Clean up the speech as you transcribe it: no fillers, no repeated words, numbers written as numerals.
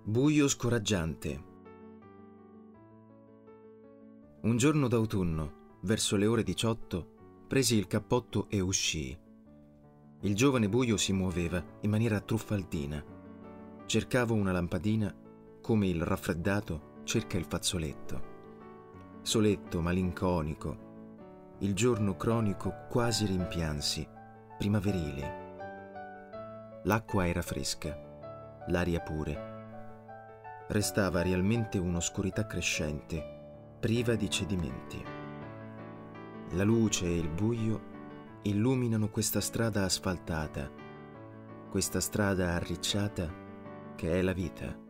Buio scoraggiante. Un giorno d'autunno, verso le ore 18, presi il cappotto e uscii. Il giovane buio si muoveva in maniera truffaldina. Cercavo una lampadina come il raffreddato cerca il fazzoletto. Soletto, malinconico, il giorno cronico quasi rimpiansi, primaverile. L'acqua era fresca, l'aria pure. Restava realmente un'oscurità crescente, priva di cedimenti. La luce e il buio illuminano questa strada asfaltata, questa strada arricciata che è la vita.